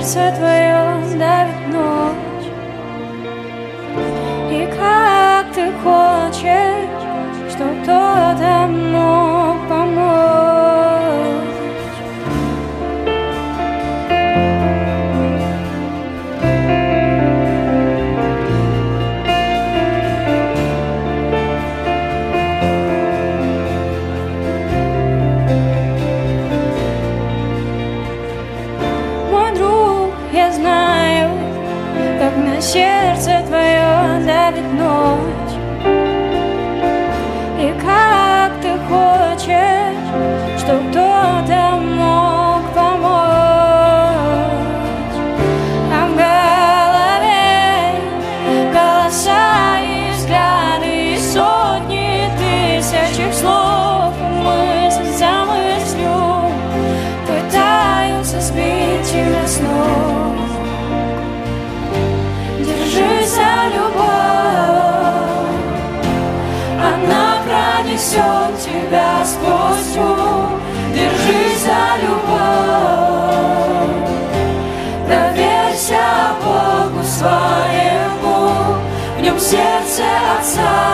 сердце твое давит ночь. И как ты хочешь, чтоб кто-то мог помочь. Мой друг, я знаю, как на сердце твое давит ночь. И как ты хочешь, чтоб кто-то мог помочь. А в голове голоса и взгляды, и сотни тысяч слов, мысль за мыслью пытаются сбить тебя с ног. Держись за любовь, она пронесет тебя сквозь тьму. Держись за любовь, доверься Богу своему, в нем сердце Отца